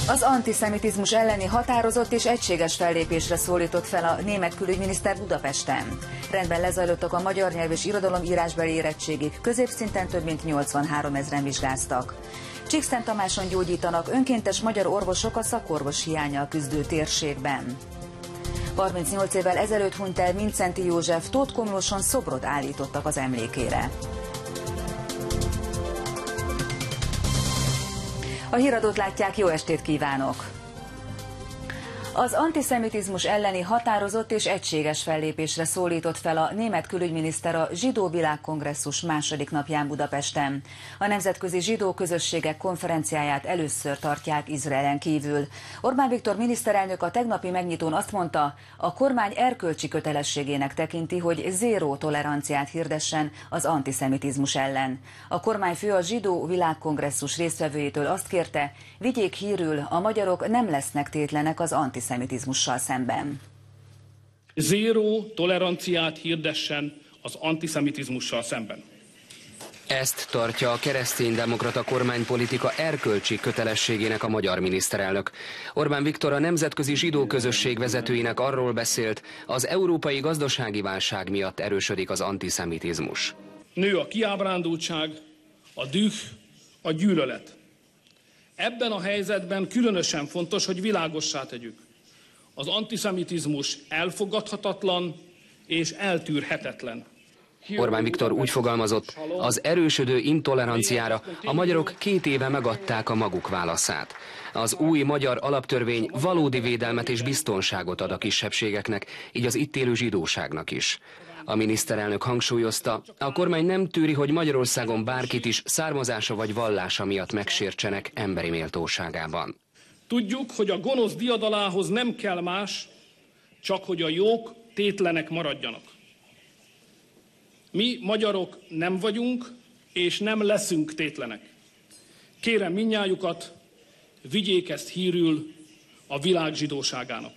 Az antiszemitizmus elleni határozott és egységes fellépésre szólított fel a német külügyminiszter Budapesten. Rendben lezajlottak a magyar nyelv és irodalom írásbeli érettségig, középszinten több mint 83 000-en vizsgáztak. Csíkszent Tamáson gyógyítanak önkéntes magyar orvosok a szakorvos hiánnyal küzdő térségben. 38 évvel ezelőtt hunyt el Mindszenty József, Tóth Komlóson szobrot állítottak az emlékére. A híradót látják, jó estét kívánok! Az antiszemitizmus elleni határozott és egységes fellépésre szólított fel a német külügyminiszter a Zsidó Világkongresszus második napján Budapesten. A Nemzetközi Zsidó Közösségek konferenciáját először tartják Izraelen kívül. Orbán Viktor miniszterelnök a tegnapi megnyitón azt mondta, a kormány erkölcsi kötelességének tekinti, hogy zéró toleranciát hirdessen az antiszemitizmus ellen. A kormányfő a Zsidó Világkongresszus résztvevőjétől azt kérte, vigyék hírül, a magyarok nem lesznek tétlenek az antiszemitizmussal szemben. Zéró toleranciát hirdessen az antiszemitizmussal szemben. Ezt tartja a kereszténydemokrata kormánypolitika erkölcsi kötelességének a magyar miniszterelnök. Orbán Viktor a Nemzetközi Zsidó Közösség vezetőinek arról beszélt, az európai gazdasági válság miatt erősödik az antiszemitizmus. Nő a kiábrándultság, a düh, a gyűlölet. Ebben a helyzetben különösen fontos, hogy világossá tegyük. Az antiszemitizmus elfogadhatatlan és eltűrhetetlen. Orbán Viktor úgy fogalmazott, az erősödő intoleranciára a magyarok 2 éve megadták a maguk válaszát. Az új magyar alaptörvény valódi védelmet és biztonságot ad a kisebbségeknek, így az itt élő zsidóságnak is. A miniszterelnök hangsúlyozta, a kormány nem tűri, hogy Magyarországon bárkit is származása vagy vallása miatt megsértsenek emberi méltóságában. Tudjuk, hogy a gonosz diadalához nem kell más, csak hogy a jók tétlenek maradjanak. Mi magyarok nem vagyunk, és nem leszünk tétlenek. Kérem mindnyájukat, vigyék ezt hírül a világ zsidóságának.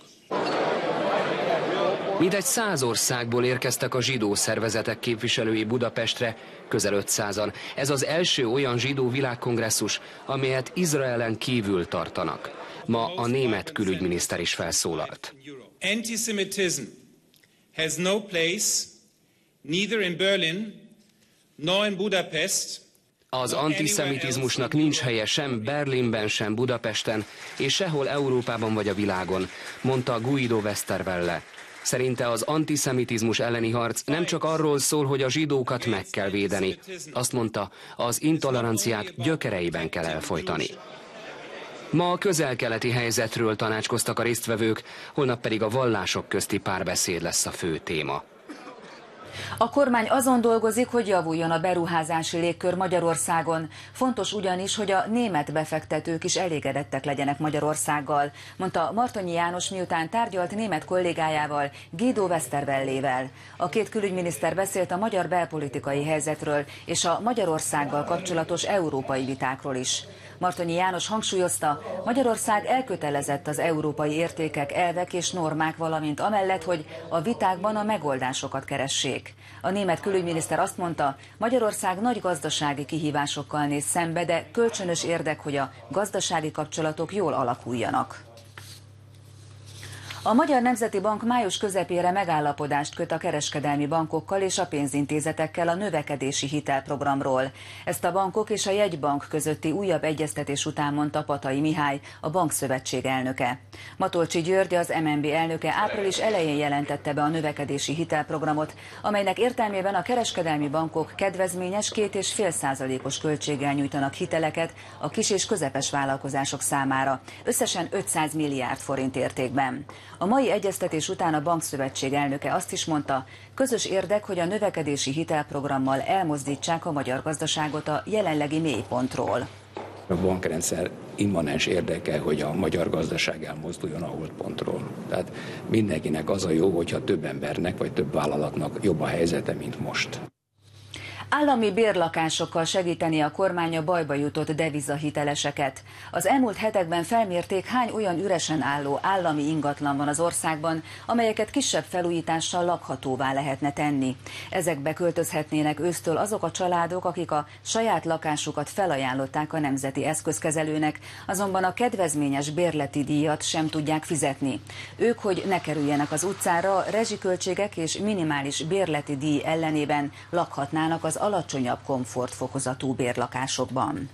Mintegy 100 országból érkeztek a zsidó szervezetek képviselői Budapestre, közel 500-an. Ez az első olyan zsidó világkongresszus, amelyet Izraelen kívül tartanak. Ma a német külügyminiszter is felszólalt. Antisemitism has no place, neither in Berlin, nor in Budapest. Az antiszemitizmusnak nincs helye sem Berlinben, sem Budapesten, és sehol Európában vagy a világon, mondta Guido Westerwelle. Szerinte az antiszemitizmus elleni harc nem csak arról szól, hogy a zsidókat meg kell védeni. Azt mondta, az intoleranciát gyökereiben kell elfojtani. Ma a közel-keleti helyzetről tanácskoztak a résztvevők, holnap pedig a vallások közti párbeszéd lesz a fő téma. A kormány azon dolgozik, hogy javuljon a beruházási légkör Magyarországon. Fontos ugyanis, hogy a német befektetők is elégedettek legyenek Magyarországgal, mondta Martonyi János, miután tárgyalt német kollégájával, Guido Westerwellével. A két külügyminiszter beszélt a magyar belpolitikai helyzetről és a Magyarországgal kapcsolatos európai vitákról is. Martonyi János hangsúlyozta, Magyarország elkötelezett az európai értékek, elvek és normák, valamint amellett, hogy a vitákban a megoldásokat keressék. A német külügyminiszter azt mondta, Magyarország nagy gazdasági kihívásokkal néz szembe, de kölcsönös érdek, hogy a gazdasági kapcsolatok jól alakuljanak. A Magyar Nemzeti Bank május közepére megállapodást köt a kereskedelmi bankokkal és a pénzintézetekkel a növekedési hitelprogramról. Ezt a bankok és a jegybank közötti újabb egyeztetés után mondta Patai Mihály, a bankszövetség elnöke. Matolcsy György, az MNB elnöke április elején jelentette be a növekedési hitelprogramot, amelynek értelmében a kereskedelmi bankok kedvezményes 2,5%-os költséggel nyújtanak hiteleket a kis- és közepes vállalkozások számára, összesen 500 milliárd forint értékben. A mai egyeztetés után a bankszövetség elnöke azt is mondta, közös érdek, hogy a növekedési hitelprogrammal elmozdítsák a magyar gazdaságot a jelenlegi mélypontról. A bankrendszer immanens érdeke, hogy a magyar gazdaság elmozduljon a holdpontról. Tehát mindenkinek az a jó, hogyha több embernek vagy több vállalatnak jobb a helyzete, mint most. Állami bérlakásokkal segíteni a kormány a bajba jutott devizahiteleseket. Az elmúlt hetekben felmérték, hány olyan üresen álló állami ingatlan van az országban, amelyeket kisebb felújítással lakhatóvá lehetne tenni. Ezekbe költözhetnének ősztől azok a családok, akik a saját lakásukat felajánlották a Nemzeti Eszközkezelőnek, azonban a kedvezményes bérleti díjat sem tudják fizetni. Ők, hogy ne kerüljenek az utcára, rezsiköltségek és minimális bérleti díj ellenében lakhatnának az alacsonyabb komfortfokozatú bérlakásokban.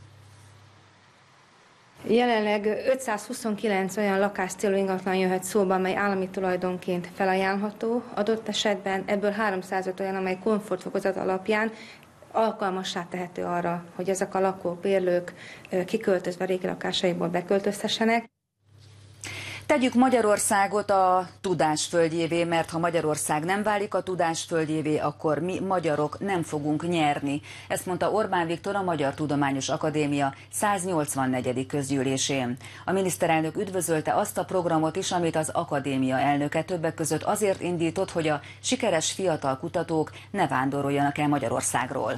Jelenleg 529 olyan lakáscélú ingatlan jöhet szóba, amely állami tulajdonként felajánlható. Adott esetben ebből 305 olyan, amely komfortfokozat alapján alkalmassá tehető arra, hogy ezek a lakók, bérlők kiköltözve régi lakásaikból beköltözhessenek. Tegyük Magyarországot a tudás földjévé, mert ha Magyarország nem válik a tudás földjévé, akkor mi magyarok nem fogunk nyerni. Ezt mondta Orbán Viktor a Magyar Tudományos Akadémia 184. közgyűlésén. A miniszterelnök üdvözölte azt a programot is, amit az akadémia elnöke többek között azért indított, hogy a sikeres fiatal kutatók ne vándoroljanak el Magyarországról.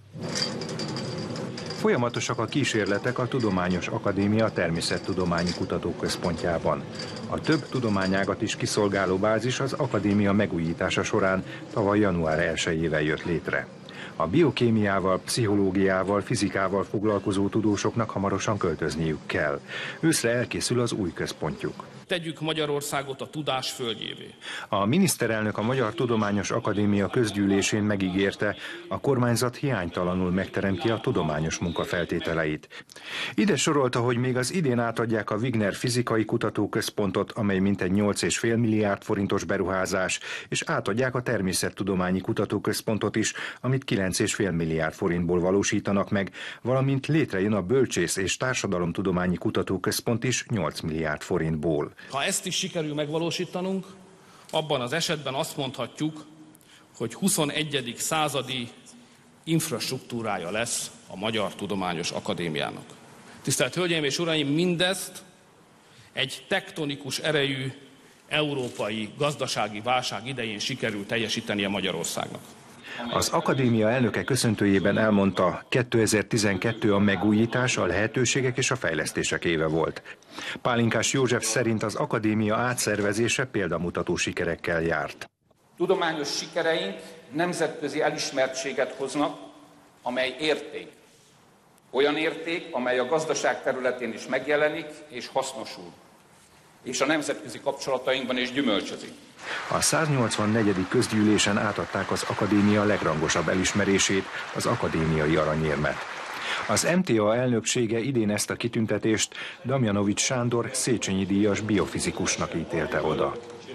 Folyamatosak a kísérletek a Tudományos Akadémia Természettudományi Kutatóközpontjában. A több tudományágat is kiszolgáló bázis az akadémia megújítása során tavaly január 1-ével jött létre. A biokémiával, pszichológiával, fizikával foglalkozó tudósoknak hamarosan költözniük kell. Őszre elkészül az új központjuk. Tegyük Magyarországot a tudás földjévé. A miniszterelnök a Magyar Tudományos Akadémia közgyűlésén megígérte, a kormányzat hiánytalanul megteremti a tudományos munka feltételeit. Ide sorolta, hogy még az idén átadják a Wigner Fizikai Kutatóközpontot, amely mintegy 8,5 milliárd forintos beruházás, és átadják a Természettudományi Kutatóközpontot is, amit 9,5 milliárd forintból valósítanak meg, valamint létrejön a Bölcsész- és Társadalomtudományi Kutatóközpont is 8 milliárd forintból. Ha ezt is sikerül megvalósítanunk, abban az esetben azt mondhatjuk, hogy 21. századi infrastruktúrája lesz a Magyar Tudományos Akadémiának. Tisztelt Hölgyeim és Uraim, mindezt egy tektonikus erejű európai gazdasági válság idején sikerült teljesítenie Magyarországnak. Az akadémia elnöke köszöntőjében elmondta, 2012 a megújítás, a lehetőségek és a fejlesztések éve volt. Pálinkás József szerint az akadémia átszervezése példamutató sikerekkel járt. Tudományos sikereink nemzetközi elismertséget hoznak, amely érték. Olyan érték, amely a gazdaság területén is megjelenik és hasznosul, és a nemzetközi kapcsolatainkban is gyümölcsözik. A 184. közgyűlésen átadták az akadémia legrangosabb elismerését, az akadémiai aranyérmet. Az MTA elnöksége idén ezt a kitüntetést Damjanovics Sándor Széchenyi díjas biofizikusnak ítélte oda.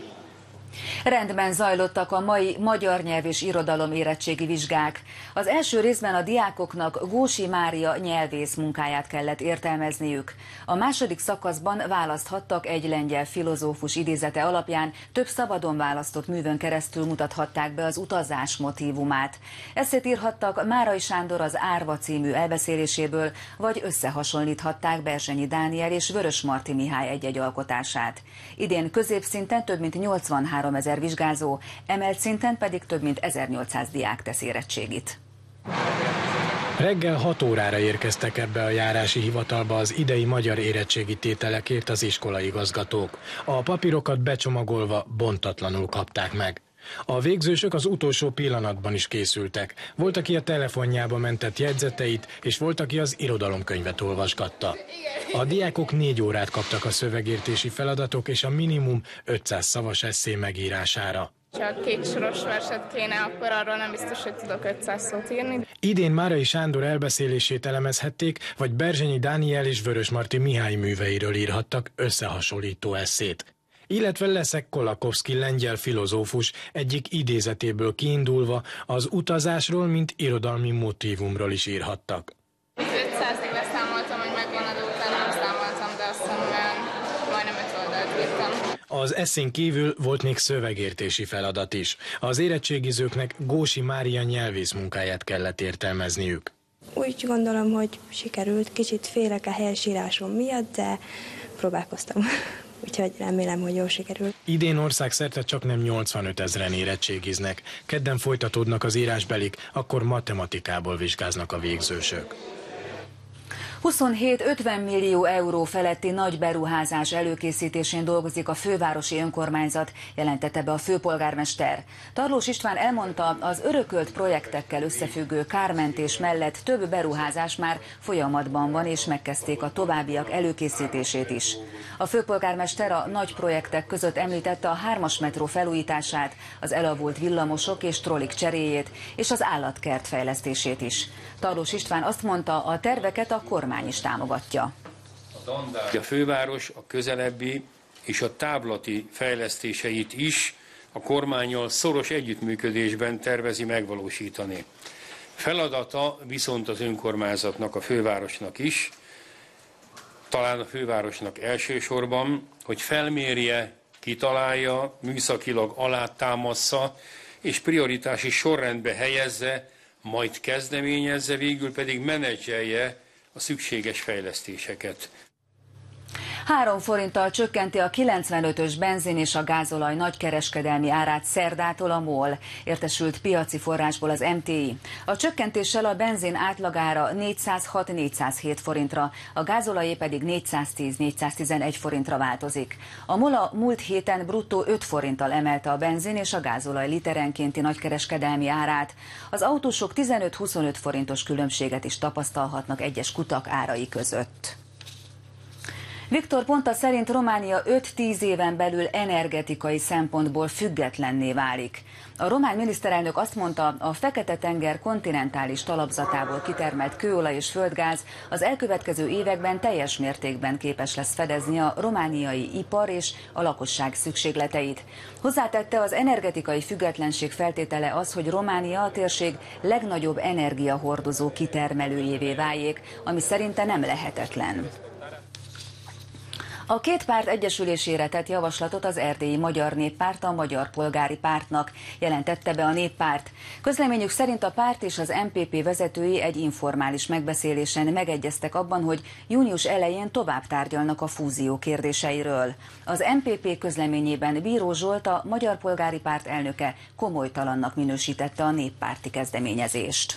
Rendben zajlottak a mai magyar nyelv és irodalom érettségi vizsgák. Az első részben a diákoknak Gósi Mária nyelvész munkáját kellett értelmezniük. A második szakaszban választhattak egy lengyel filozófus idézete alapján, több szabadon választott művön keresztül mutathatták be az utazás motívumát. Esszét írhattak Márai Sándor az Árva című elbeszéléséből, vagy összehasonlíthatták Berzsenyi Dániel és Vörösmarty Mihály egy-egy alkotását. Idén középszinten több mint 83 000 vizsgázó, emelt szinten pedig több mint 1800 diák tesz érettségit. Reggel 6 órára érkeztek ebbe a járási hivatalba az idei magyar érettségi tételekért az iskolaigazgatók. A papírokat becsomagolva bontatlanul kapták meg. A végzősök az utolsó pillanatban is készültek. Volt, aki a telefonjába mentett jegyzeteit, és volt, aki az irodalomkönyvet olvasgatta. A diákok 4 órát kaptak a szövegértési feladatok és a minimum 500 szavas esszé megírására. Ha 2 soros verset kéne, akkor arról nem biztos, hogy tudok 500 szót írni. Idén Márai Sándor elbeszélését elemezhették, vagy Berzsenyi Dániel és Vörösmarty Mihály műveiről írhattak összehasonlító esszét. Illetve Leszek Kolakowski lengyel filozófus egyik idézetéből kiindulva az utazásról, mint irodalmi motívumról is írhattak. 500-ig számoltam, hogy megvan a után, nem számoltam, de azt hiszem, majdnem 5 oldalt írtam. Az esszén kívül volt még szövegértési feladat is. Az érettségizőknek Gósi Mária nyelvész munkáját kellett értelmezniük. Úgy gondolom, hogy sikerült, kicsit félek a helyesírásom miatt, de próbálkoztam. úgyhogy remélem, hogy jól sikerül. Idén országszerte csaknem 85 000-en érettségiznek. Kedden folytatódnak az írásbelik, akkor matematikából vizsgáznak a végzősök. 27-50 millió euró feletti nagy beruházás előkészítésén dolgozik a fővárosi önkormányzat, jelentette be a főpolgármester. Tarlós István elmondta, az örökölt projektekkel összefüggő kármentés mellett több beruházás már folyamatban van, és megkezdték a továbbiak előkészítését is. A főpolgármester a nagy projektek között említette a 3-as metró felújítását, az elavult villamosok és trollik cseréjét, és az állatkert fejlesztését is. Tarlós István azt mondta, a terveket a kormány is támogatja. A főváros a közelebbi és a távlati fejlesztéseit is a kormánnyal szoros együttműködésben tervezi megvalósítani. Feladata viszont az önkormányzatnak, a fővárosnak is, talán a fővárosnak elsősorban, hogy felmérje, kitalálja, műszakilag alátámassza és prioritási sorrendbe helyezze, majd kezdeményezze, végül pedig menedzselje a szükséges fejlesztéseket. 3 forinttal csökkenti a 95-ös benzin és a gázolaj nagykereskedelmi árát szerdától a MOL, értesült piaci forrásból az MTI. A csökkentéssel a benzin átlagára 406-407 forintra, a gázolajé pedig 410-411 forintra változik. A MOL a múlt héten bruttó 5 forinttal emelte a benzin és a gázolaj literenkénti nagykereskedelmi árát. Az autósok 15-25 forintos különbséget is tapasztalhatnak egyes kutak árai között. Viktor Ponta szerint Románia 5-10 éven belül energetikai szempontból függetlenné válik. A román miniszterelnök azt mondta, a Fekete-tenger kontinentális talapzatából kitermelt kőolaj és földgáz az elkövetkező években teljes mértékben képes lesz fedezni a romániai ipar és a lakosság szükségleteit. Hozzátette, az energetikai függetlenség feltétele az, hogy Románia a térség legnagyobb energiahordozó kitermelőjévé váljék, ami szerinte nem lehetetlen. A két párt egyesülésére tett javaslatot az erdélyi Magyar Néppárt a Magyar Polgári Pártnak, jelentette be a Néppárt. Közleményük szerint a párt és az MPP vezetői egy informális megbeszélésen megegyeztek abban, hogy június elején tovább tárgyalnak a fúzió kérdéseiről. Az MPP közleményében Bíró Zsolt, a Magyar Polgári Párt elnöke komolytalannak minősítette a néppárti kezdeményezést.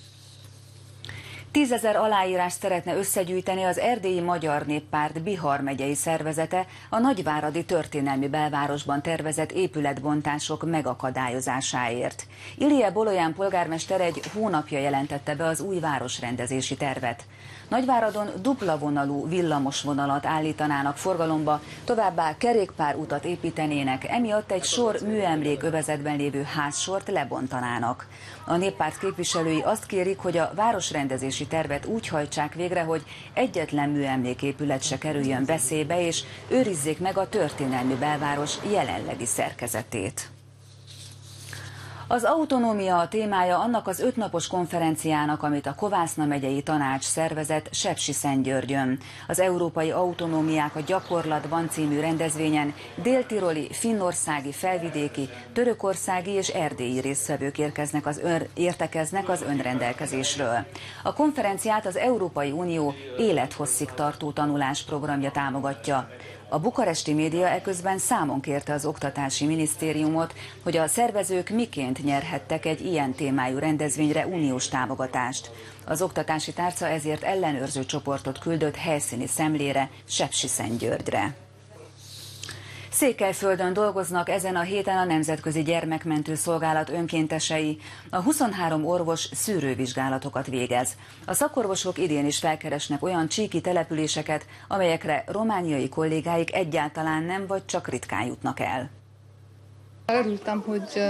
10 000 aláírást szeretne összegyűjteni az Erdélyi Magyar Néppárt Bihar megyei szervezete a nagyváradi történelmi belvárosban tervezett épületbontások megakadályozásáért. Ilije Bololyán polgármester egy hónapja jelentette be az új városrendezési tervet. Nagyváradon dupla vonalú villamosvonalat állítanának forgalomba, továbbá kerékpárutat építenének, emiatt egy sor műemlékövezetben lévő házsort lebontanának. A néppárt képviselői azt kérik, hogy a városrendezési tervet úgy hajtsák végre, hogy egyetlen műemléképület se kerüljön veszélybe, és őrizzék meg a történelmi belváros jelenlegi szerkezetét. Az autonómia a témája annak az 5 napos konferenciának, amit a Kovászna megyei tanács szervezett Sepsiszentgyörgyön. Az Európai Autonómiák a gyakorlatban című rendezvényen déltiroli, finnországi, felvidéki, törökországi és erdélyi résztvevők értekeznek az önrendelkezésről. A konferenciát az Európai Unió élethosszig tartó tanulásprogramja támogatja. A bukaresti média eközben számon kérte az Oktatási Minisztériumot, hogy a szervezők miként nyerhettek egy ilyen témájú rendezvényre uniós támogatást. Az oktatási tárca ezért ellenőrző csoportot küldött helyszíni szemlére Sepsiszentgyörgyre. Székelyföldön dolgoznak ezen a héten a Nemzetközi Gyermekmentő Szolgálat önkéntesei. A 23 orvos szűrővizsgálatokat végez. A szakorvosok idén is felkeresnek olyan csíki településeket, amelyekre romániai kollégáik egyáltalán nem vagy csak ritkán jutnak el. Örültem, hogy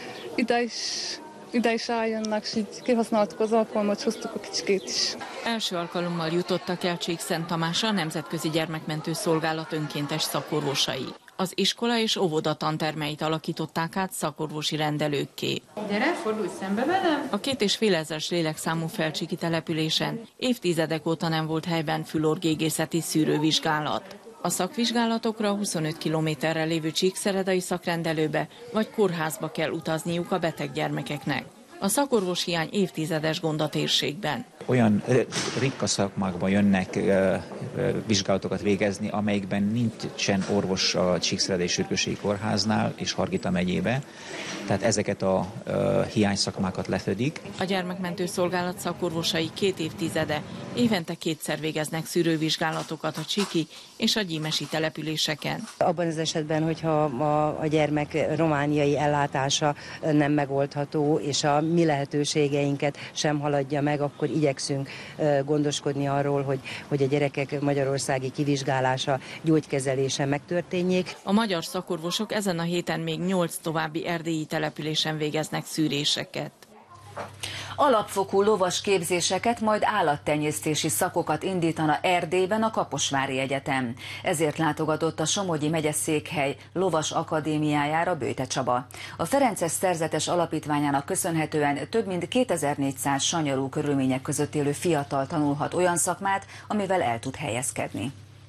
ide is eljönnek, és így kihasználtuk az alkalmat, hoztuk a kicsikét is. Első alkalommal jutottak el Csíkszent Tamásra a Nemzetközi Gyermekmentő Szolgálat önkéntes szakorvosai. Az iskola és óvoda tantermeit alakították át szakorvosi rendelőkké. Gyere, fordulj szembe velem! A 2500 lélekszámú felcsíki településen évtizedek óta nem volt helyben fülorgégészeti szűrővizsgálat. A szakvizsgálatokra 25 kilométerre lévő Csíkszeredai szakrendelőbe vagy kórházba kell utazniuk a beteg gyermekeknek. A szakorvos hiány évtizedes gond a térségben. Olyan ritka szakmákban jönnek vizsgálatokat végezni, amelyikben nincsen orvos a Csíkszeredai Sürgősségi Kórháznál és Hargita megyébe. Tehát ezeket a hiányszakmákat lefedik. A gyermekmentő szolgálat szakorvosai 2 évtizede évente 2-szer végeznek szűrővizsgálatokat a csíki és a gyímesi településeken. Abban az esetben, hogyha a gyermek romániai ellátása nem megoldható, és a mi lehetőségeinket sem haladja meg, akkor igyekszünk gondoskodni arról, hogy a gyerekek magyarországi kivizsgálása, gyógykezelése megtörténjék. A magyar szakorvosok ezen a héten még 8 további erdélyi településen végeznek szűréseket. Alapfokú lovas képzéseket, majd állattenyésztési szakokat indítana Erdélyben a Kaposvári Egyetem. Ezért látogatott a Somogyi megyeszékhely lovas akadémiájára Böjte Csaba. A Ferences Szerzetes Alapítványának köszönhetően több mint 2400 sanyarú körülmények között élő fiatal tanulhat olyan szakmát, amivel el tud helyezkedni.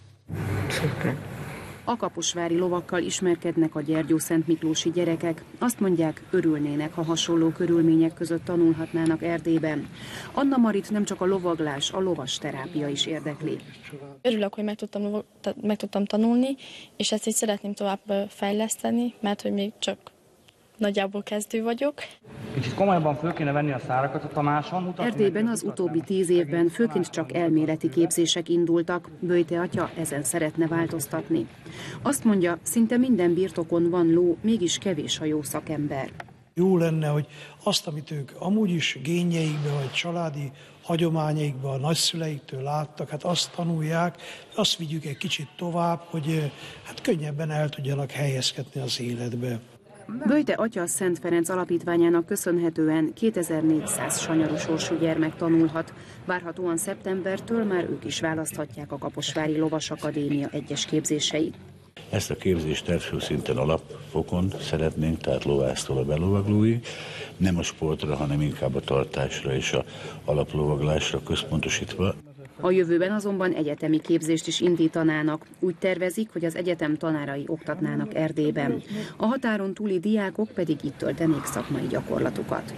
A kaposvári lovakkal ismerkednek a gyergyószentmiklósi gyerekek. Azt mondják, örülnének, ha hasonló körülmények között tanulhatnának Erdélyben. Anna Marit nem csak a lovaglás, a lovas terápia is érdekli. Örülök, hogy meg tudtam tanulni, és ezt így szeretném tovább fejleszteni, mert hogy még csak nagyjából kezdő vagyok. Kicsit komolyabban föl kéne venni a szárakat a Tamáson. Erdélyben az utóbbi 10 évben főként csak elméleti képzések indultak. Böjte atya ezen szeretne változtatni. Azt mondja, szinte minden birtokon van ló, mégis kevés a jó szakember. Jó lenne, hogy azt, amit ők amúgy is génjeikben, vagy családi hagyományaikban, a nagyszüleiktől láttak, hát azt tanulják, azt vigyük egy kicsit tovább, hogy hát könnyebben el tudjanak helyezkedni az életbe. Böjte atya Szent Ferenc Alapítványának köszönhetően 2400 sanyarú sorsú gyermek tanulhat. Várhatóan szeptembertől már ők is választhatják a Kaposvári Lovas Akadémia egyes képzéseit. Ezt a képzést első szinten alapfokon szeretnénk, tehát lovásztól a belovaglóig, nem a sportra, hanem inkább a tartásra és a alaplovaglásra központosítva. A jövőben azonban egyetemi képzést is indítanának. Úgy tervezik, hogy az egyetem tanárai oktatnának Erdélyben. A határon túli diákok pedig itt töltenék szakmai gyakorlatukat.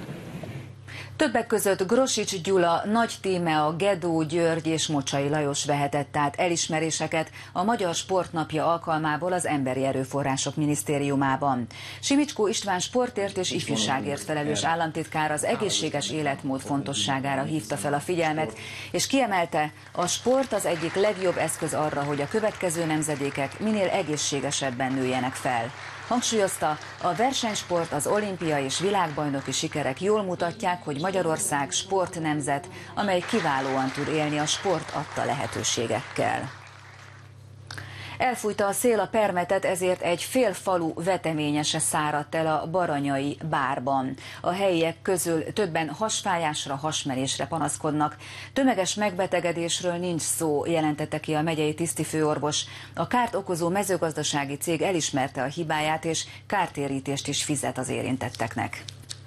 Többek között Grosics Gyula, Nagy Tímea, Gedó György és Mocsai Lajos vehetett át elismeréseket a Magyar Sportnapja alkalmából az Emberi Erőforrások Minisztériumában. Simicskó István sportért és ifjúságért felelős államtitkár az egészséges életmód fontosságára hívta fel a figyelmet, és kiemelte, a sport az egyik legjobb eszköz arra, hogy a következő nemzedékek minél egészségesebben nőjenek fel. Hangsúlyozta, a versenysport, az olimpia és világbajnoki sikerek jól mutatják, hogy Magyarország sportnemzet, amely kiválóan tud élni a sport adta lehetőségekkel. Elfújta a szél a permetet, ezért egy fél falu veteményese száradt el a Baranyai bárban. A helyiek közül többen hasfájásra, hasmenésre panaszkodnak. Tömeges megbetegedésről nincs szó, jelentette ki a megyei tisztifőorvos. A kárt okozó mezőgazdasági cég elismerte a hibáját, és kártérítést is fizet az érintetteknek.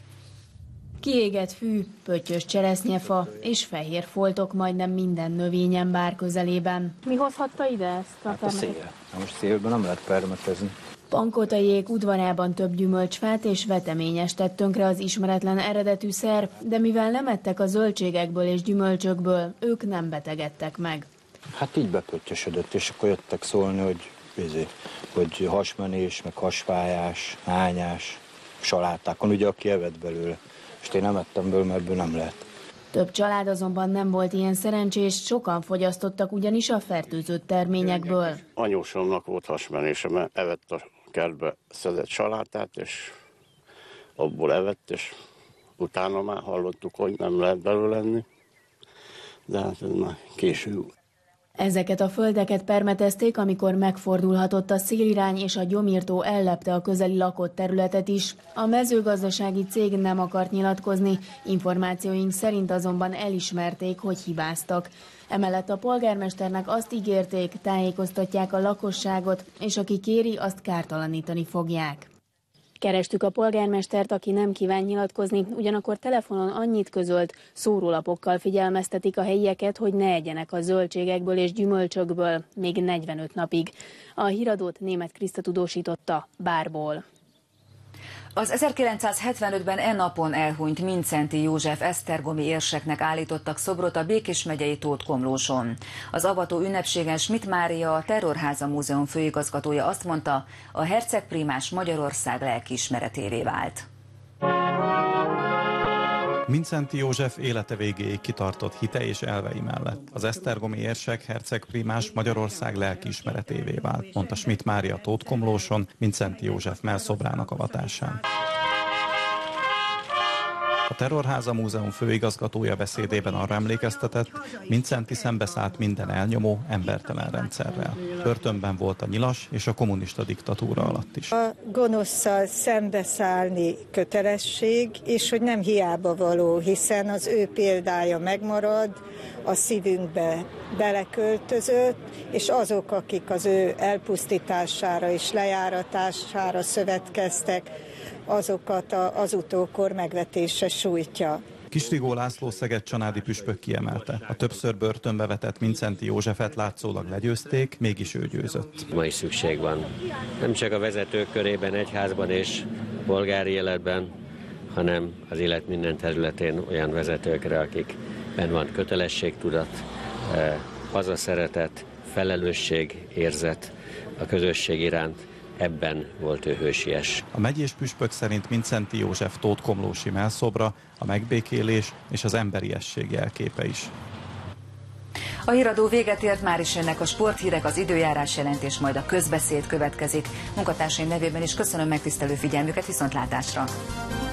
Kiégett fű, pöttyös cseresznyefa és fehér foltok majdnem minden növényen bár közelében. Mi hozhatta ide ezt a permetet? Szél. Most szélben nem lehet permetezni. Pankotaiék udvarában több gyümölcsfát és veteményes tett tönkre az ismeretlen eredetű szer, de mivel nem ettek a zöldségekből és gyümölcsökből, ők nem betegedtek meg. Hát így bepöttyösödött, és akkor jöttek szólni, hogy hasmenés, meg hasfájás, hányás, salátákon, ugye aki evett belőle. És én nem ettem belőle, mert ebből nem lehet. Több család azonban nem volt ilyen szerencsés, sokan fogyasztottak ugyanis a fertőzött terményekből. Anyósomnak volt hasmenése, mert evett a kertbe szedett salátát, és abból evett, és utána már hallottuk, hogy nem lehet belőle lenni, de hát ez már késő. Ezeket a földeket permetezték, amikor megfordulhatott a szélirány és a gyomírtó ellepte a közeli lakott területet is. A mezőgazdasági cég nem akart nyilatkozni, információink szerint azonban elismerték, hogy hibáztak. Emellett a polgármesternek azt ígérték, tájékoztatják a lakosságot, és aki kéri, azt kártalanítani fogják. Kerestük a polgármestert, aki nem kíván nyilatkozni, ugyanakkor telefonon annyit közölt, szórólapokkal figyelmeztetik a helyieket, hogy ne egyenek a zöldségekből és gyümölcsökből még 45 napig. A híradót Németh Kriszta tudósította Bárból. Az 1975-ben e napon elhunyt Mindszenty József esztergomi érseknek állítottak szobrot a Békés megyei Tótkomlóson. Az avató ünnepségen Schmidt Mária, a Terrorháza Múzeum főigazgatója azt mondta, a hercegprímás Magyarország lelkiismeretévé vált. Mindszenty József élete végéig kitartott hite és elvei mellett. Az esztergomi érsek hercegprímás Magyarország lelkiismeretévé vált, mondta Schmidt Mária Tótkomlóson Mindszenty József mellszobrának avatásán. A Terrorháza Múzeum főigazgatója beszédében arra emlékeztetett, Mindszenty szembeszállt minden elnyomó, embertelen rendszerrel. Börtönben volt a nyilas és a kommunista diktatúra alatt is. A gonoszszal szembeszállni kötelesség, és hogy nem hiába való, hiszen az ő példája megmarad, a szívünkbe beleköltözött, és azok, akik az ő elpusztítására és lejáratására szövetkeztek, azokat az utókor megvetése sújtja. Kistrigó László szeged-csanádi püspök kiemelte. A többször börtönbe vetett Mindszenty Józsefet látszólag legyőzték, mégis ő győzött. Ma is szükség van. Nem csak a vezetők körében, egyházban és polgári életben, hanem az élet minden területén olyan vezetőkre, akikben van kötelességtudat, hazaszeretet, felelősség, érzet a közösség iránt. Ebben volt ő hősies. A megyés püspök szerint Mindszenty József tótkomlósi mellszobra a megbékélés és az emberiesség jelképe is. A híradó véget ért, már is jönnek a sporthírek, az időjárás jelentés, majd a közbeszéd következik. Munkatársaim nevében is köszönöm megtisztelő figyelmüket, viszontlátásra!